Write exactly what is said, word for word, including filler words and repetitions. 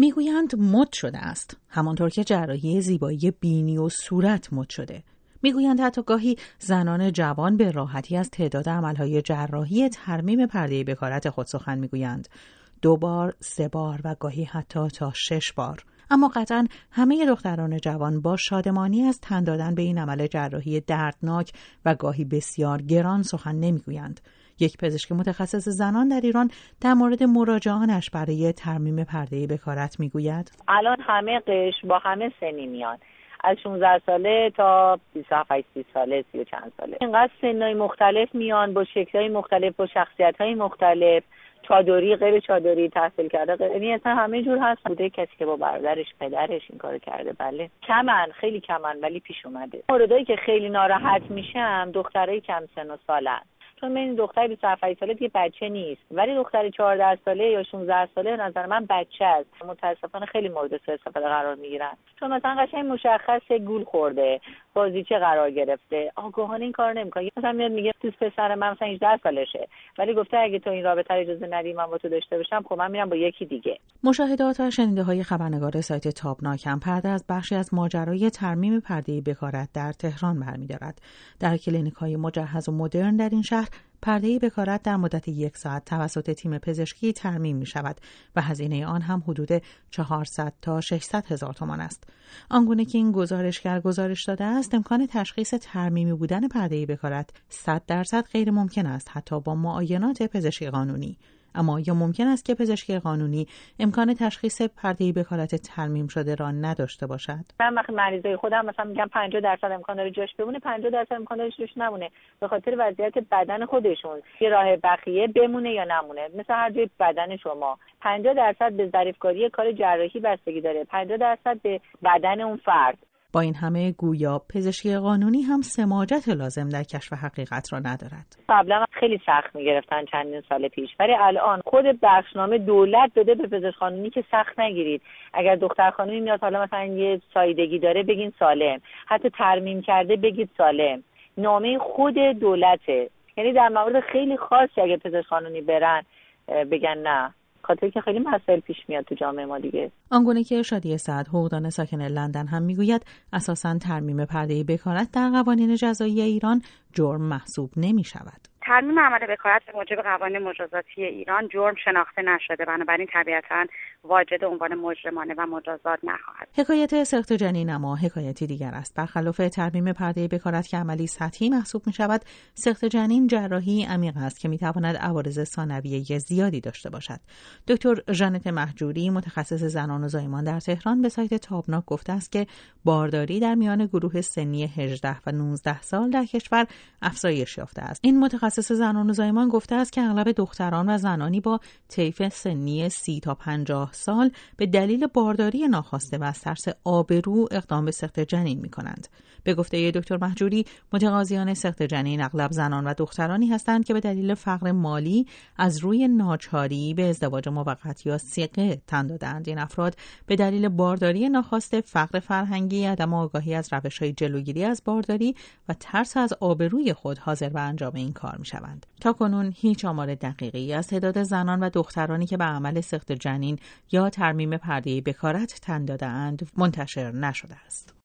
میگویند مد شده است، همانطور که جراحی زیبایی بینی و صورت مد شده. میگویند حتی گاهی زنان جوان به راحتی از تعداد عملهای جراحی ترمیم پرده بکارت خود سخن میگویند. دو بار، سه بار و گاهی حتی تا شش بار. اما قطعاً همه دختران جوان با شادمانی از تن دادن به این عمل جراحی دردناک و گاهی بسیار گران سخن نمیگویند. یک پزشک متخصص زنان در ایران در مورد مراجعانش برای ترمیم پرده بکارت میگوید: الان همه قشر با همه سنی میان، از شانزده ساله تا بیست و هفت ساله، سی و چند ساله. اینقدر سنای مختلف میان با شکل‌های مختلف، با شخصیت‌های مختلف، چادری، غیر چادری، تحصیل کرده، یعنی اصلا همه جور هست. بوده کسی که با برادرش، پدرش این کارو کرده. بله کمن، خیلی کمن، ولی پیش اومده. موردایی که خیلی ناراحت میشم دخترای کم سن و سالن، چون من دختر بیست و هفت ساله دیگه بچه نیست، ولی دختر چهارده ساله یا شانزده ساله نظر من بچه است. متاسفانه خیلی مورد سوء استفاده قرار میگیرن، چون مثلا قشنگ مشخصه گول خورده، بازیچه قرار گرفته، آگاهانه این کارو نمیکنه. مثلا میاد میگه دوست پسر من مثلا هجده سالشه، ولی گفته اگه تو این رابطه رو اجازه ندی من با تو داشته باشم، خب من میرم با یکی دیگه. مشاهدات و شنیده‌های خبرنگار سایت تابناک هم پرده از بخشی از ماجرای ترمیم پرده بکارت در تهران برمی‌دارد. در کلینیک‌های مجهز و مدرن در این شهر پرده بکارت در مدت یک ساعت توسط تیم پزشکی ترمیم می شود و هزینه آن هم حدود چهارصد تا ششصد هزار تومان است. آنگونه که این گزارشگر گزارش داده است، امکان تشخیص ترمیمی بودن پرده بکارت صد درصد غیر ممکن است، حتی با معاینات پزشکی قانونی. اما یا ممکن است که پزشکی قانونی امکان تشخیص پرده بکارت ترمیم شده را نداشته باشد؟ من وقتی مریضای خودم مثلا میگم پنجاه درصد امکان داره جاش بمونه، پنجاه درصد امکان داره جاش نمونه، به خاطر وضعیت بدن خودشون یه راه بخیه بمونه یا نمونه. مثل هر جای بدن شما پنجاه درصد به ظریفکاری کار جراحی بستگی داره، پنجاه درصد به بدن اون فرد. با این همه گویا پزشکی قانونی هم سماجت لازم در کشف حقیقت را ندارد. قبلا خیلی سخت میگرفتن چندین سال پیش، ولی الان خود بخشنامه دولت داده به پزشک قانونی که سخت نگیرید. اگر دختر خانومی میاد حالا مثلا یه سایدگی داره بگین سالم، حتی ترمیم کرده بگید سالم. نامه خود دولته، یعنی در موارد خیلی خاصی اگه پزشک قانونی برن بگن نه، خاطر که خیلی مسائل پیش میاد تو جامعه ما دیگه. آنگونه که شادی سعد، حقوقدان ساکن لندن هم میگوید اساساً ترمیم پرده بکارت در قوانین جزایی ایران جرم محسوب نمی شود. ترمیم عمل بکارت به موجب قوانین مجازاتی ایران جرم شناخته نشده، بنابراین طبیعتاً واجد عنوان مجرمانه و مجازات نخواهد. حکایت سقط جنین اما حکایتی دیگر است. برخلاف ترمیم پرده بکارت که عملی سطحی محسوب می شود، سقط جنین جراحی عمیق است که می تواند عوارض ثانویه زیادی داشته باشد. دکتر ژانت مهجوری، متخصص زنان و زایمان در تهران، به سایت تابناک گفته است که بارداری در میان گروه سنی هجده و نوزده سال در کشور افزایش یافته است. این متخصص متخصص زنان و زایمان گفته است که اغلب دختران و زنانی با طیف سنی سی تا پنجاه سال به دلیل بارداری ناخواسته و از ترس آبرو اقدام به سقط جنین می کنند. به گفته دکتر مهجوری، متقاضیان سقط جنین اغلب زنان و دخترانی هستند که به دلیل فقر مالی از روی ناچاری به ازدواج موقت یا صیغه تن دادند. این افراد به دلیل بارداری ناخواسته، فقر فرهنگی، عدم آگاهی از روش‌های جلوگیری از بارداری و ترس از آبروی خود حاضر به انجام این کار می شوند. تا کنون هیچ آمار دقیقی از تعداد زنان و دخترانی که به عمل سقط جنین یا ترمیم پرده بکارت تن داده‌اند منتشر نشده است.